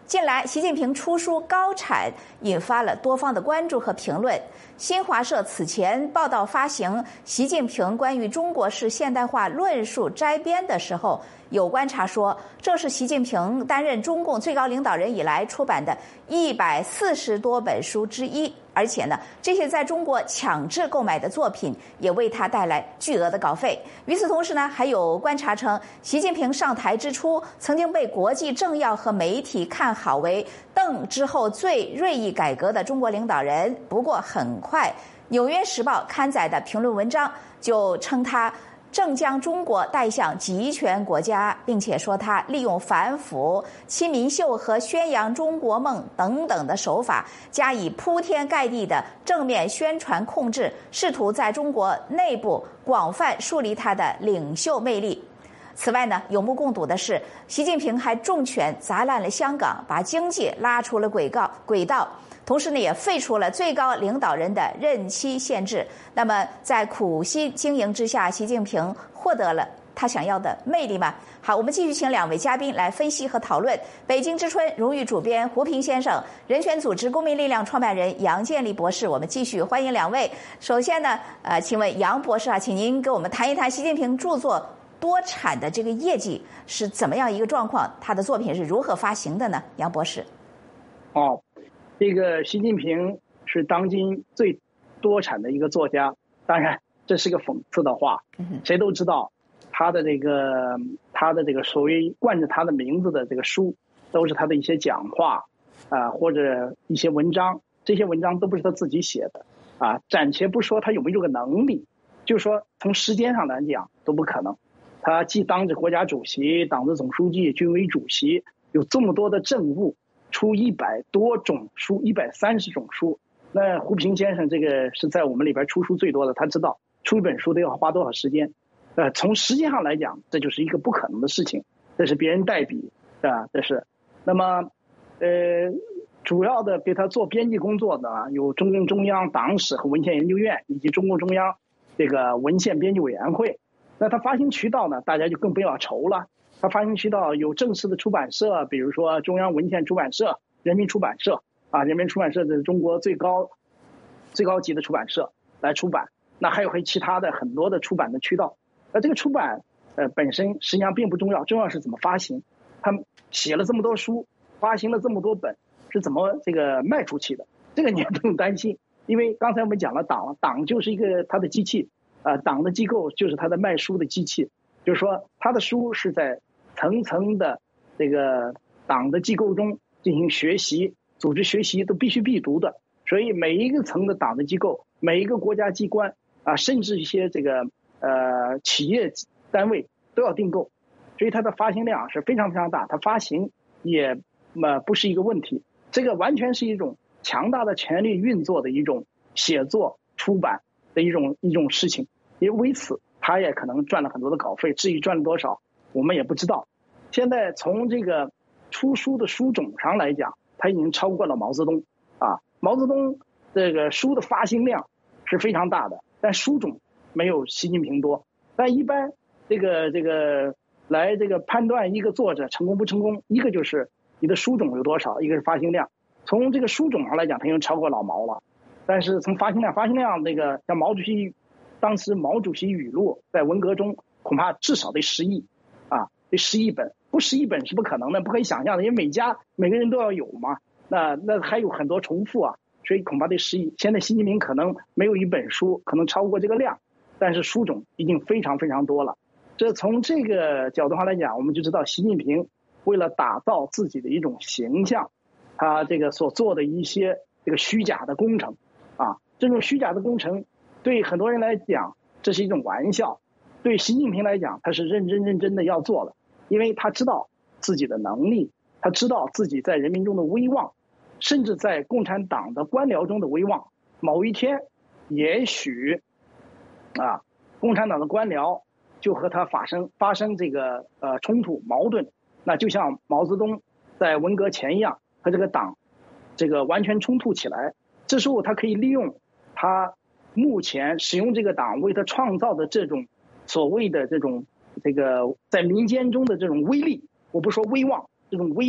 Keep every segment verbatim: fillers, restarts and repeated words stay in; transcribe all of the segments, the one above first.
近来，习近平出书高产引发了多方的关注和评论。新华社此前报道发行习近平关于中国式现代化论述摘编的时候，有观察说，这是习近平担任中共最高领导人以来出版的一百四十多本书之一。而且呢，这些在中国强制购买的作品也为他带来巨额的稿费。与此同时呢，还有观察称，习近平上台之初曾经被国际政要和媒体看好为邓之后最锐意改革的中国领导人。不过很快，《纽约时报》刊载的评论文章就称他正将中国带向集权国家，并且说他利用反腐、亲民秀和宣扬中国梦等等的手法，加以铺天盖地的正面宣传控制，试图在中国内部广泛树立他的领袖魅力。此外呢，有目共睹的是，习近平还重拳砸烂了香港，把经济拉出了轨道轨道。同时呢，也废除了最高领导人的任期限制。那么，在苦心经营之下，习近平获得了他想要的魅力吗？好，我们继续请两位嘉宾来分析和讨论。北京之春荣誉主编胡平先生，人权组织公民力量创办人杨建立博士，我们继续欢迎两位。首先呢，呃，请问杨博士啊，请您给我们谈一谈习近平著作多产的这个业绩是怎么样一个状况？他的作品是如何发行的呢？杨博士。 哦。这个习近平是当今最多产的一个作家，当然这是个讽刺的话，谁都知道他的这个他的这个所谓冠着他的名字的这个书，都是他的一些讲话啊、呃、或者一些文章，这些文章都不是他自己写的啊，暂且不说他有没有这个能力，就是说从时间上来讲都不可能。他既当着国家主席、党的总书记、军委主席，有这么多的政务。出一百多种书，一百三十种书。那胡平先生这个是在我们里边出书最多的，他知道出一本书都要花多少时间。呃，从时间上来讲，这就是一个不可能的事情，这是别人代笔啊，这是。那么，呃，主要的给他做编辑工作的有中共中央党史和文献研究院以及中共中央这个文献编辑委员会。那他发行渠道呢，大家就更不要愁了。它发行渠道有正式的出版社，比如说中央文献出版社、人民出版社啊，人民出版社是中国最高最高级的出版社来出版。那还有还其他的很多的出版的渠道。那这个出版呃本身实际上并不重要，重要是怎么发行。他写了这么多书，发行了这么多本，是怎么这个卖出去的？这个你也不用担心，因为刚才我们讲了党，党就是一个它的机器，呃，党的机构就是它的卖书的机器，就是说它的书是在层层的这个党的机构中进行学习，组织学习都必须必读的，所以每一个层的党的机构，每一个国家机关啊，甚至一些这个呃企业单位都要订购，所以它的发行量是非常非常大，它发行也呃不是一个问题，这个完全是一种强大的权力运作的一种写作出版的一种一种事情，也为此他也可能赚了很多的稿费，至于赚了多少我们也不知道。现在从这个出书的书种上来讲，他已经超过了毛泽东啊。毛泽东这个书的发行量是非常大的，但书种没有习近平多。但一般这个这个来这个判断一个作者成功不成功，一个就是你的书种有多少，一个是发行量。从这个书种上来讲，他已经超过老毛了。但是从发行量，发行量那个像毛主席当时毛主席语录在文革中恐怕至少得十亿啊，得十亿本。不十亿本是不可能的，不可以想象的，因为每家每个人都要有嘛，那那还有很多重复啊，所以恐怕得十亿。现在习近平可能没有一本书可能超过这个量，但是书种已经非常非常多了。这从这个角度上来讲，我们就知道习近平为了打造自己的一种形象，他这个所做的一些这个虚假的工程啊，这种虚假的工程对很多人来讲这是一种玩笑，对习近平来讲他是认真认真的要做的。因为他知道自己的能力，他知道自己在人民中的威望，甚至在共产党的官僚中的威望。某一天，也许啊，共产党的官僚就和他发生发生这个呃冲突矛盾，那就像毛泽东在文革前一样，和这个党这个完全冲突起来。这时候他可以利用他目前使用这个党为他创造的这种所谓的这种。这个在民间中的这种威力，我不说威望，这种威力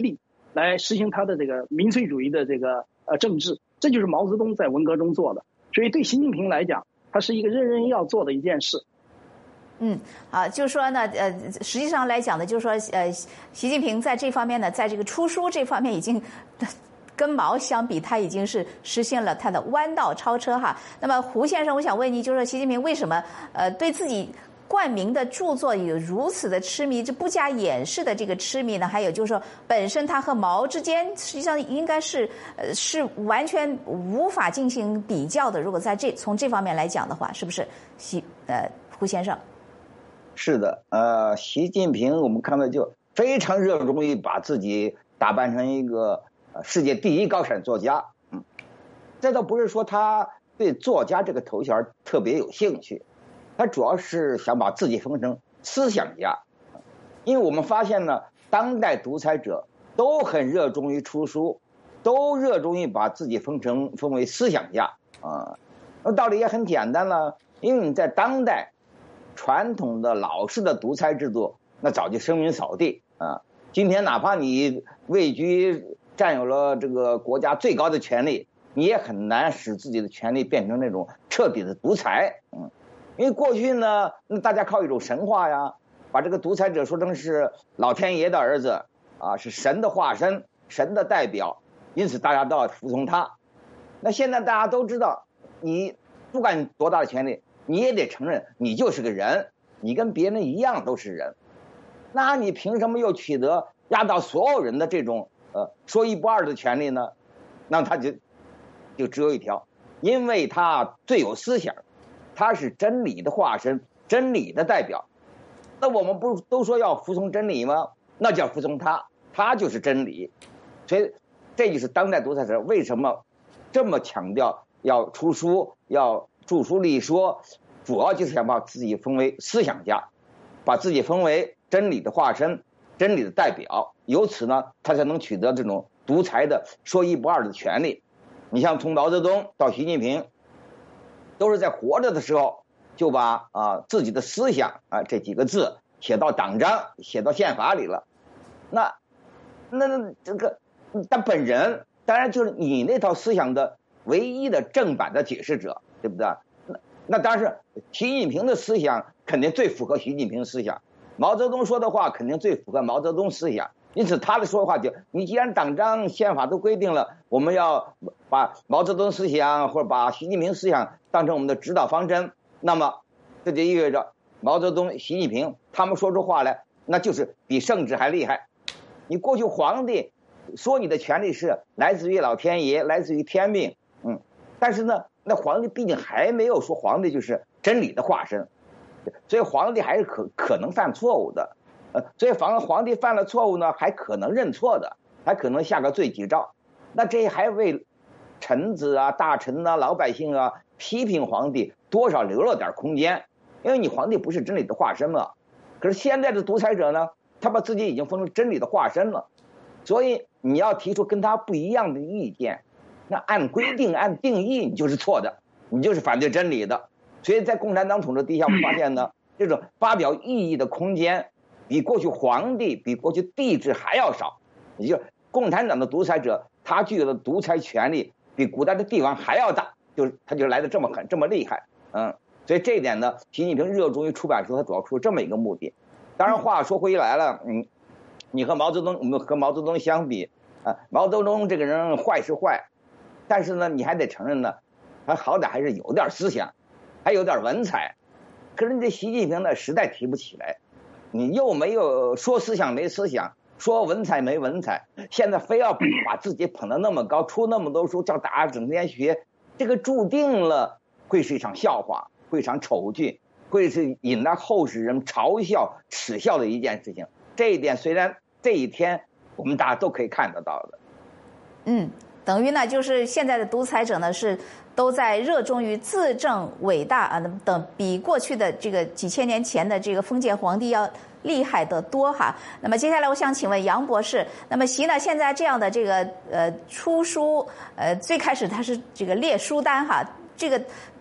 来实行他的这个民粹主义的这个呃政治，这就是毛泽东在文革中做的。所以对习近平来讲，他是一个人人要做的一件事。 嗯，啊，就是说呢，呃，实际上来讲呢，就是说，呃，习近平在这方面呢，在这个出书这方面已经跟毛相比，他已经是实现了他的弯道超车哈。那么胡先生，我想问你，就是说习近平为什么呃对自己冠名的著作有如此的痴迷，这不加掩饰的这个痴迷呢？还有就是说，本身他和毛之间实际上应该是呃是完全无法进行比较的。如果在这从这方面来讲的话，是不是习呃胡先生？ 是的，呃，习近平我们看到就非常热衷于把自己打扮成一个呃世界第一高产作家，嗯，这倒不是说他对作家这个头衔特别有兴趣，他主要是想把自己封成思想家，因为我们发现呢，当代独裁者都很热衷于出书，都热衷于把自己封成封为思想家啊，那道理也很简单了，因为你在当代。传统的老式的独裁制度，那早就声名扫地啊！今天哪怕你位居占有了这个国家最高的权力，你也很难使自己的权力变成那种彻底的独裁。嗯，因为过去呢，那大家靠一种神话呀，把这个独裁者说成是老天爷的儿子啊，是神的化身、神的代表，因此大家都要服从他。那现在大家都知道，你不管多大的权力。你也得承认你就是个人，你跟别人一样都是人，那你凭什么又取得压倒所有人的这种呃说一不二的权利呢？那他就就只有一条，因为他最有思想，他是真理的化身，真理的代表。那我们不是都说要服从真理吗？那就要服从他，他就是真理。所以这就是当代独裁者为什么这么强调要出书，要著书立说，主要就是想把自己封为思想家，把自己封为真理的化身、真理的代表，由此呢，他才能取得这种独裁的说一不二的权利。你像从毛泽东到习近平，都是在活着的时候就把啊自己的思想啊这几个字写到党章、写到宪法里了。那那那这个他本人当然就是你那套思想的唯一的正版的解释者。对不对？那那当然是习近平的思想肯定最符合习近平思想，毛泽东说的话肯定最符合毛泽东思想，因此他的说话就，你既然党章宪法都规定了，我们要把毛泽东思想或者把习近平思想当成我们的指导方针，那么这就意味着毛泽东、习近平他们说出话来，那就是比圣旨还厉害。你过去皇帝说你的权利是来自于老天爷，来自于天命，嗯，但是呢。那皇帝毕竟还没有说皇帝就是真理的化身，所以皇帝还是可可能犯错误的，呃，所以防皇帝犯了错误呢，还可能认错的，还可能下个罪己诏。那这还为臣子啊、大臣啊、老百姓啊批评皇帝多少留了点空间，因为你皇帝不是真理的化身嘛。可是现在的独裁者呢，他把自己已经封成真理的化身了，所以你要提出跟他不一样的意见。那按规定、按定义，你就是错的，你就是反对真理的。所以在共产党统治底下，我们发现呢，这种发表异议的空间，比过去皇帝、比过去帝制还要少。也就是共产党的独裁者，他具有的独裁权力比古代的帝王还要大，就是他就来的这么狠、这么厉害。嗯，所以这一点呢，习近平热衷于出版书，他主要出这么一个目的。当然，话说回来了，嗯，你和毛泽东，我们和毛泽东相比啊，毛泽东这个人坏是坏。但是呢，你还得承认呢，他好歹还是有点思想，还有点文采。可是你这习近平呢，实在提不起来。你又没有说思想没思想，说文采没文采，现在非要把自己捧得那么高，出那么多书，叫大家整天学，这个注定了会是一场笑话，会一场丑剧，会是引来后世人嘲笑、耻笑的一件事情。这一点虽然这一天我们大家都可以看得到的。 嗯。等于呢，就是现在的独裁者呢是都在热衷于自证伟大啊，等比过去的这个几千年前的这个封建皇帝要厉害得多哈。那么接下来我想请问杨博士，那么习呢现在这样的这个呃出书，呃最开始他是这个列书单哈，这个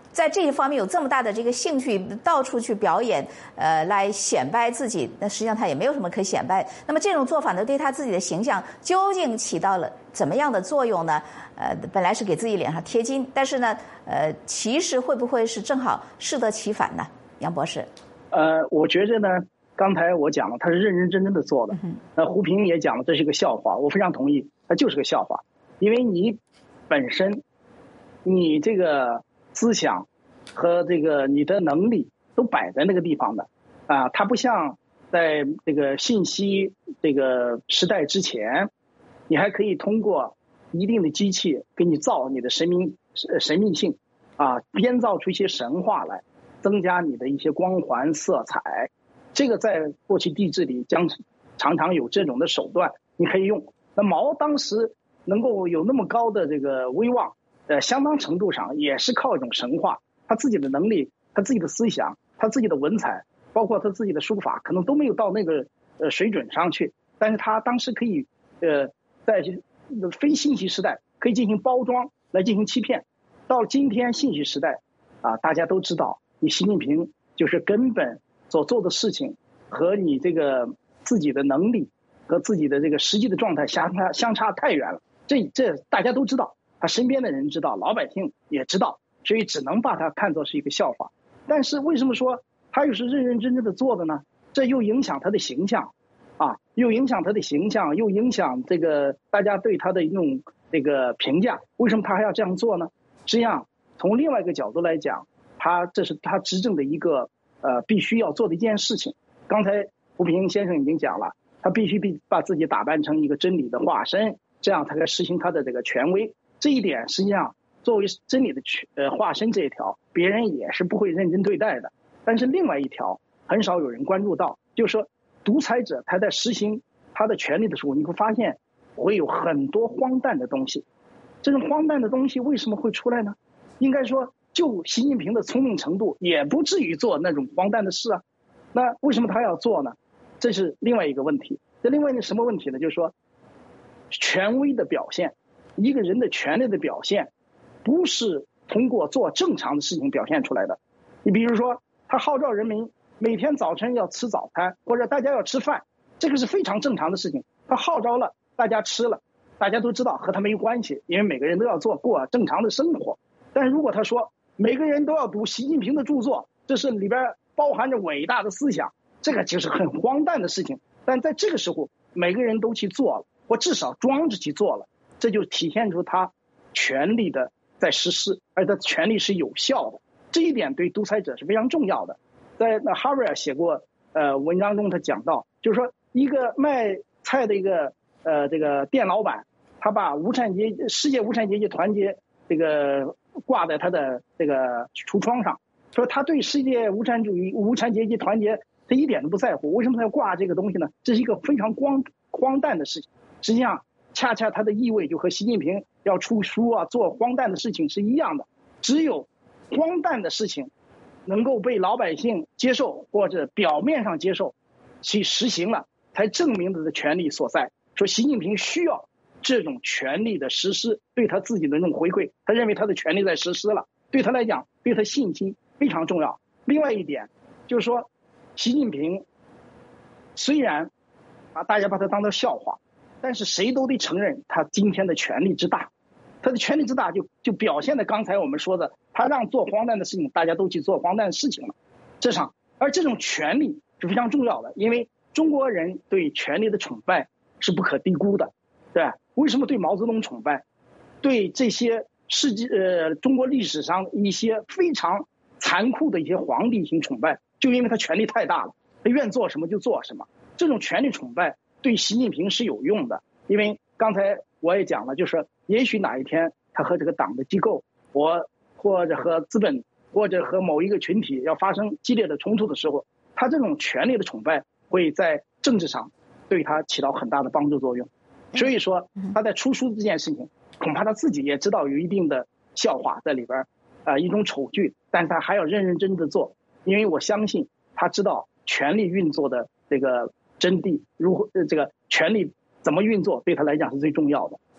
在这一方面有这么大的这个兴趣，到处去表演，呃，来显摆自己，那实际上他也没有什么可显摆。那么这种做法呢，对他自己的形象究竟起到了怎么样的作用呢？呃，本来是给自己脸上贴金，但是呢，呃，其实会不会是正好适得其反呢？杨博士， 呃，我觉着呢，刚才我讲了，他是认认真真的做的。呃，胡平也讲了，这是个笑话，我非常同意，它就是个笑话，因为你本身，你这个思想和这个你的能力都摆在那个地方的，啊，它不像在这个信息这个时代之前，你还可以通过一定的机器给你造你的神明神秘性，啊，编造出一些神话来。增加你的一些光环色彩，这个在过去地质里将常常有这种的手段，你可以用。那毛当时能够有那么高的这个威望，呃，相当程度上也是靠一种神话，他自己的能力，他自己的思想，他自己的文采，包括他自己的书法，可能都没有到那个呃水准上去，但是他当时可以呃在非信息时代可以进行包装来进行欺骗，到了今天信息时代啊，大家都知道。你习近平就是根本所做的事情和你这个自己的能力和自己的这个实际的状态相差相差太远了，这这大家都知道，他身边的人知道，老百姓也知道，所以只能把它看作是一个笑话。但是为什么说他又是认认真真的做的呢？这又影响他的形象啊，又影响他的形象，又影响这个大家对他的一种这个评价。为什么他还要这样做呢？实际上从另外一个角度来讲，他这是他执政的一个呃必须要做的一件事情。刚才胡平先生已经讲了，他必须必把自己打扮成一个真理的化身，这样才可以实行他的这个权威。这一点实际上作为真理的呃化身这一条，别人也是不会认真对待的。但是另外一条很少有人关注到，就是说独裁者他在实行他的权利的时候，你会发现会有很多荒诞的东西。这种荒诞的东西为什么会出来呢？应该说就习近平的聪明程度也不至于做那种荒诞的事啊，那为什么他要做呢？这是另外一个问题。这另外一个什么问题呢？就是说权威的表现，一个人的权力的表现不是通过做正常的事情表现出来的。你比如说他号召人民每天早晨要吃早餐，或者大家要吃饭，这个是非常正常的事情，他号召了大家吃了，大家都知道和他没有关系，因为每个人都要做过正常的生活。但是如果他说每个人都要读习近平的著作，这是里边包含着伟大的思想，这个就是很荒诞的事情。但在这个时候每个人都去做了，或至少装着去做了，这就体现出他权力的在实施，而他权力是有效的。这一点对独裁者是非常重要的。在那哈维尔写过呃文章中他讲到，就是说一个卖菜的一个呃这个店老板，他把无产阶级世界无产阶级团结这个挂在他的这个橱窗上，说他对世界无产主义无产阶级团结他一点都不在乎。为什么他要挂这个东西呢？这是一个非常荒荒诞的事情。实际上恰恰它的意味就和习近平要出书啊做荒诞的事情是一样的。只有荒诞的事情能够被老百姓接受，或者表面上接受去实行了，才证明他的权力所在。说习近平需要这种权力的实施对他自己的那种回馈，他认为他的权力在实施了，对他来讲对他信心非常重要。另外一点就是说习近平虽然啊大家把他当作笑话，但是谁都得承认他今天的权力之大。他的权力之大就就表现在刚才我们说的，他让做荒诞的事情大家都去做荒诞的事情了。这上而这种权力是非常重要的，因为中国人对权力的崇拜是不可低估的，对吧？为什么对毛泽东崇拜，对这些世界呃中国历史上一些非常残酷的一些皇帝型崇拜，就因为他权力太大了，他愿做什么就做什么。这种权力崇拜对习近平是有用的，因为刚才我也讲了，就是也许哪一天他和这个党的机构，我或者和资本或者和某一个群体要发生激烈的冲突的时候，他这种权力的崇拜会在政治上对他起到很大的帮助作用。所以说他在出书这件事情，恐怕他自己也知道有一定的笑话在里边，呃，一种丑剧，但是他还要认认真真的做，因为我相信他知道权力运作的这个真谛，如何这个权力怎么运作对他来讲是最重要的。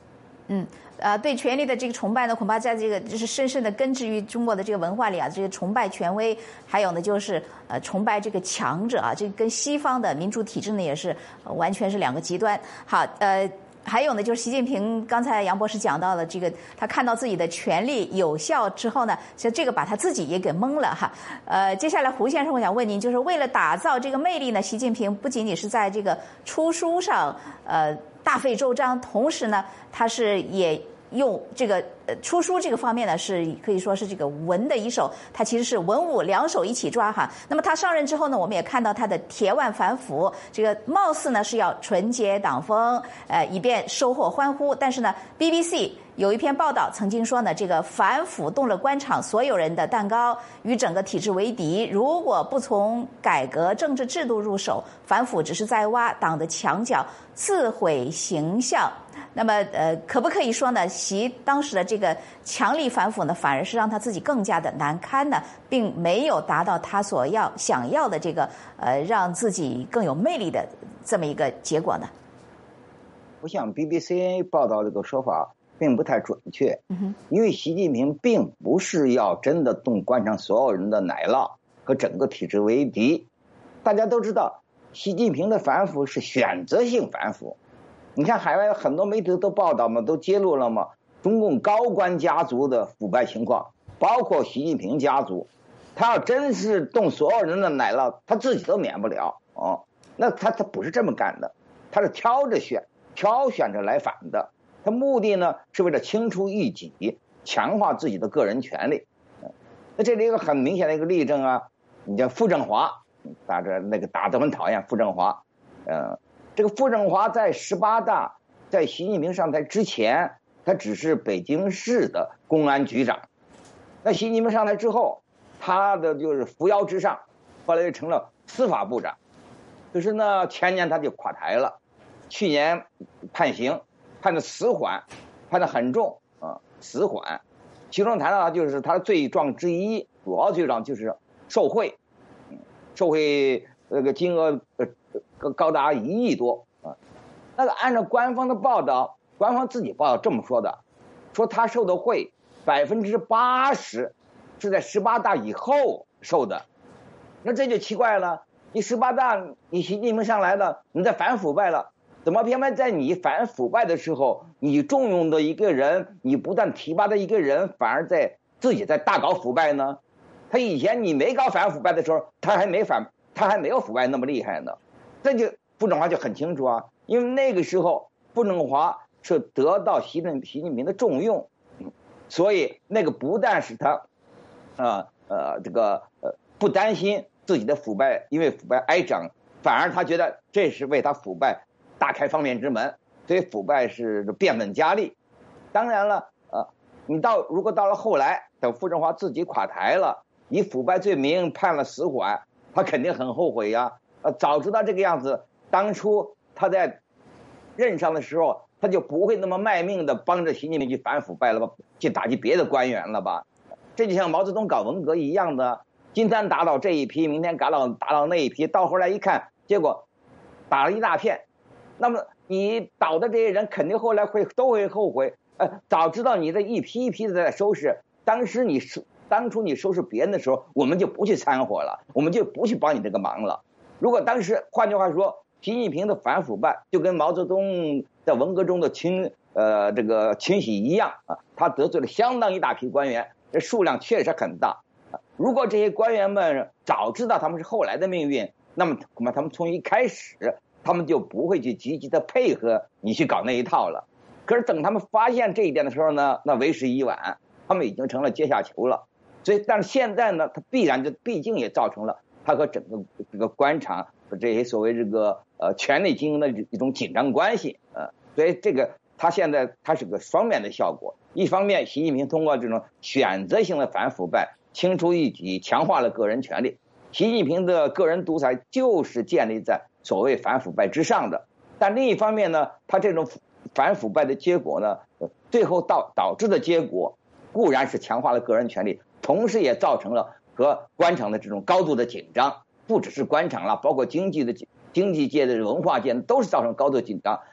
嗯，呃，对权力的这个崇拜呢，恐怕在这个就是深深的根植于中国的这个文化里啊。这个崇拜权威，还有呢就是呃崇拜这个强者啊，这个跟西方的民主体制呢也是、呃、完全是两个极端。好，呃。还有呢，就是习近平刚才杨博士讲到了这个，他看到自己的权力有效之后呢，其实这个把他自己也给懵了哈。呃，接下来胡先生，我想问您，就是为了打造这个魅力呢，习近平不仅仅是在这个出书上呃大费周章，同时呢，他是也用这个呃出书这个方面呢，是可以说是这个文的一手，他其实是文武两手一起抓哈。那么他上任之后呢，我们也看到他的铁腕反腐，这个貌似呢是要纯洁党风，呃，以便收获欢呼。但是呢 ，B B C 有一篇报道曾经说呢，这个反腐动了官场所有人的蛋糕，与整个体制为敌。如果不从改革政治制度入手，反腐只是在挖党的墙角，自毁形象。那么，呃，可不可以说呢？习当时的这个强力反腐呢，反而是让他自己更加的难堪呢，并没有达到他所要想要的这个呃，让自己更有魅力的这么一个结果呢？ 我想 B B C 报道这个说法并不太准确，嗯、因为习近平并不是要真的动官场所有人的奶酪和整个体制为敌。大家都知道，习近平的反腐是选择性反腐。你看海外很多媒体都报道嘛，都揭露了嘛，中共高官家族的腐败情况，包括习近平家族。他要真是动所有人的奶酪，他自己都免不了哦。那他他不是这么干的，他是挑着选，挑选着来反的。他目的呢是为了清除异己，强化自己的个人权利。那这里一个很明显的一个例证啊，你叫傅政华，大家那个大家都很讨厌傅政华，呃。这个傅政华在十八大，在习近平上台之前，他只是北京市的公安局长。那习近平上台之后，他的就是扶摇直上，后来就成了司法部长。可是呢，前年他就垮台了，去年判刑，判的死缓，判的很重啊，死缓。其中谈到就是他的罪状之一，主要罪状就是受贿，受贿那个金额呃。高达一亿多啊！那个按照官方的报道，官方自己报道这么说的，说他受的贿百分之八十是在十八大以后受的，那这就奇怪了。你十八大你习近平上来了，你在反腐败了，怎么偏偏在你反腐败的时候，你重用的一个人，你不但提拔的一个人，反而在自己在大搞腐败呢？他以前你没搞反腐败的时候，他还没反，他还没有腐败那么厉害呢。这就傅政华就很清楚啊，因为那个时候傅政华是得到习近习近平的重用，所以那个不但是他，呃呃这个呃不担心自己的腐败，因为腐败挨整，反而他觉得这是为他腐败大开方便之门，所以腐败是变本加厉。当然了，呃，你到如果到了后来，等傅政华自己垮台了，以腐败罪名判了死缓，他肯定很后悔呀。呃，早知道这个样子，当初他在任上的时候，他就不会那么卖命的帮着习近平去反腐败了吧，去打击别的官员了吧？这就像毛泽东搞文革一样的，今天打倒这一批，明天打倒打倒那一批，到后来一看，结果打了一大片。那么你倒的这些人，肯定后来会都会后悔。呃，早知道你这一批一批的在收拾，当时你收当初你收拾别人的时候，我们就不去掺和了，我们就不去帮你这个忙了。如果当时，换句话说，习近平的反腐败就跟毛泽东在文革中的清呃这个清洗一样啊，他得罪了相当一大批官员，这数量确实很大。如果这些官员们早知道他们是后来的命运，那么恐怕他们从一开始，他们就不会去积极的配合你去搞那一套了。可是等他们发现这一点的时候呢，那为时已晚，他们已经成了阶下囚了。所以，但是现在呢，他必然就毕竟也造成了。他和整个这个官场和这些所谓这个呃权力经营的一种紧张关系，呃，所以这个他现在他是个双面的效果。一方面，习近平通过这种选择性的反腐败，清除异己，强化了个人权利。习近平的个人独裁就是建立在所谓反腐败之上的。但另一方面呢，他这种反腐败的结果呢，最后导导致的结果固然是强化了个人权利，同时也造成了和官场的这种高度的紧张，不只是官场了，包括经济的经济界的文化界都是造成高度紧张。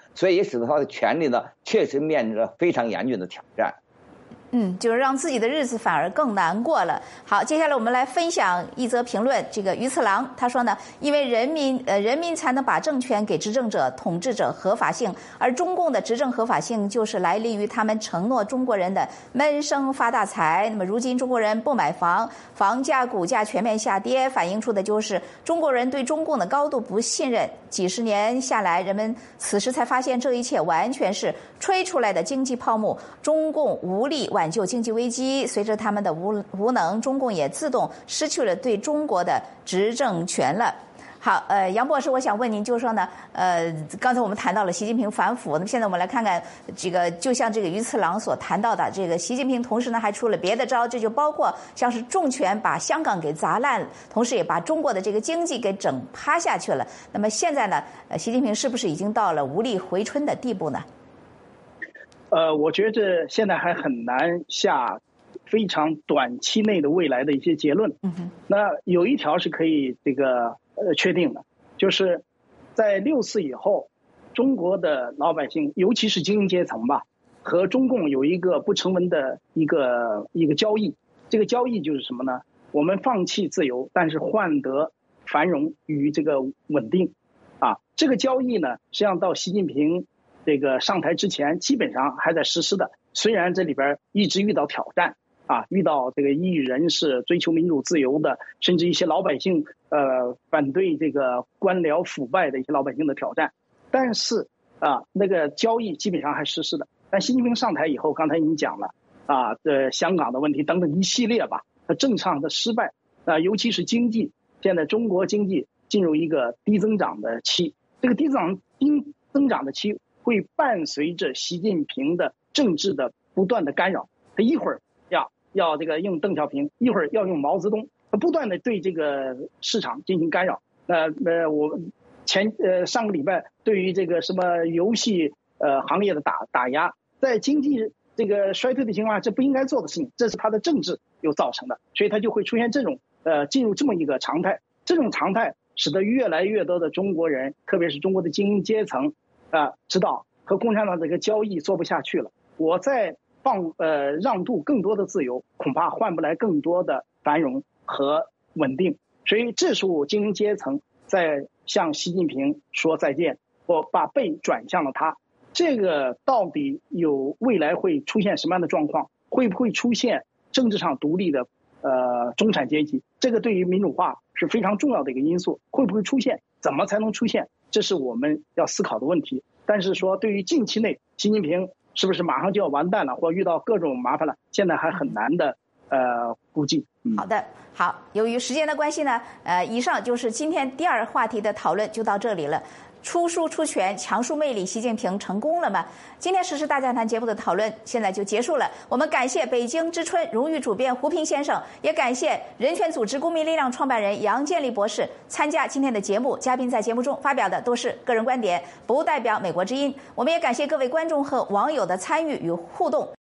所以也使得他的权力呢确实面临着非常严峻的挑战。 嗯，就是让自己的日子反而更难过了。好，接下来我们来分享一则评论。这个于次郎他说呢，因为人民呃人民才能把政权给执政者、统治者合法性，而中共的执政合法性就是来源于他们承诺中国人的闷声发大财。那么如今中国人不买房，房价、股价全面下跌，反映出的就是中国人对中共的高度不信任。几十年下来，人们此时才发现这一切完全是吹出来的经济泡沫，中共无力挽救经济危机，随着他们的无无能，中共也自动失去了对中国的执政权了。好，呃，杨博士，我想问您，就是说呢，呃，刚才我们谈到了习近平反腐，那么现在我们来看看这个，就像这个于次郎所谈到的，这个习近平同时呢还出了别的招，这就包括像是重拳把香港给砸烂，同时也把中国的这个经济给整趴下去了。那么现在呢，呃，习近平是不是已经到了无力回春的地步呢？ 呃，我觉得现在还很难下非常短期内的未来的一些结论。 嗯哼。 那有一条是可以这个呃确定的，就是在六四以后，中国的老百姓，尤其是精英阶层吧，和中共有一个不成文的一个一个交易。这个交易就是什么呢？我们放弃自由，但是换得繁荣与这个稳定。啊，这个交易呢，实际上到习近平这个上台之前，基本上还在实施的。虽然这里边一直遇到挑战啊，遇到这个异议人士追求民主自由的，甚至一些老百姓呃反对这个官僚腐败的一些老百姓的挑战，但是啊，那个交易基本上还实施的。但习近平上台以后，刚才已经讲了啊，这香港的问题等等一系列吧，政策上的失败啊，尤其是经济，现在中国经济进入一个低增长的期，这个低增长低增长的期会伴随着习近平的政治的不断的干扰，他一会儿要要这个用邓小平，一会儿要用毛泽东，他不断的对这个市场进行干扰。呃呃，我前呃上个礼拜对于这个什么游戏呃行业的打打压，在经济这个衰退的情况下，这不应该做的事情，这是他的政治又造成的，所以他就会出现这种呃进入这么一个常态，这种常态使得越来越多的中国人，特别是中国的精英阶层啊、呃，知道和共产党这个交易做不下去了，我在放呃让渡更多的自由，恐怕换不来更多的繁荣和稳定。所以这时候精英阶层在向习近平说再见，或把背转向了他。这个到底有未来会出现什么样的状况？会不会出现政治上独立的呃中产阶级？这个对于民主化是非常重要的一个因素。会不会出现？怎么才能出现？这是我们要思考的问题。但是说对于近期内习近平是不是马上就要完蛋了，或遇到各种麻烦了，现在还很难的呃估计。 嗯、好的，好，由于时间的关系呢，呃，以上就是今天第二话题的讨论，就到这里了。出书出拳，强输魅力，习近平成功了吗？今天时事大讲坛节目的讨论现在就结束了。我们感谢北京之春荣誉主编胡平先生，也感谢人权组织公民力量创办人杨建立博士参加今天的节目。嘉宾在节目中发表的都是个人观点，不代表美国之音。我们也感谢各位观众和网友的参与与互动。